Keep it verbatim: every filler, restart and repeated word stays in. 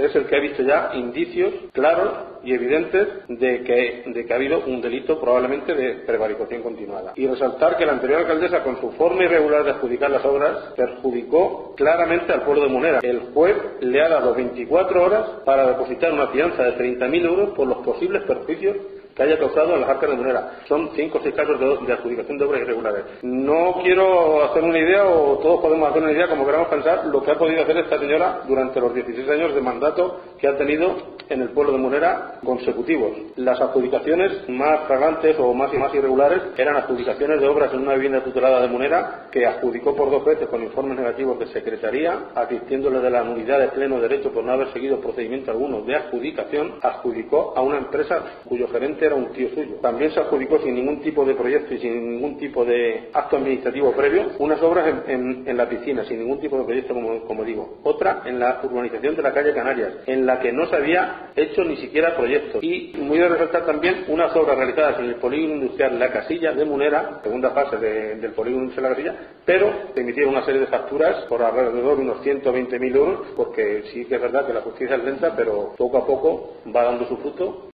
es el que ha visto ya indicios claros y evidentes de que, de que ha habido un delito probablemente de prevaricación continuada. Y resaltar que la anterior alcaldesa, con su forma irregular de adjudicar las obras, perjudicó claramente al pueblo de Munera. El juez le ha dado veinticuatro horas para depositar una fianza de treinta mil euros por los posibles perjuicios que haya causado en las arcas de Munera. Son cinco o seis casos de, de adjudicación de obras irregulares. No quiero hacer una idea, o todos podemos hacer una idea, como queramos pensar, lo que ha podido hacer esta señora durante los dieciséis años de mandato que ha tenido en el pueblo de Munera consecutivos. Las adjudicaciones más flagrantes o más y más irregulares eran adjudicaciones de obras en una vivienda tutelada de Munera, que adjudicó por dos veces con informes negativos de secretaría, asistiéndole de la nulidad de pleno derecho por no haber seguido procedimiento alguno de adjudicación, adjudicó a una empresa cuyo gerente era un tío suyo. También se adjudicó sin ningún tipo de proyecto y sin ningún tipo de acto administrativo previo unas obras en, en, en la piscina, sin ningún tipo de proyecto, como, como digo. Otra en la urbanización de la calle Canarias, en la que no se había hecho ni siquiera proyectos. Y muy de resaltar también unas obras realizadas en el polígono industrial La Casilla de Munera, segunda fase de, del polígono industrial La Casilla, pero se emitieron una serie de facturas por alrededor de unos ciento veinte mil euros, porque sí que es verdad que la justicia es lenta, pero poco a poco va dando su fruto.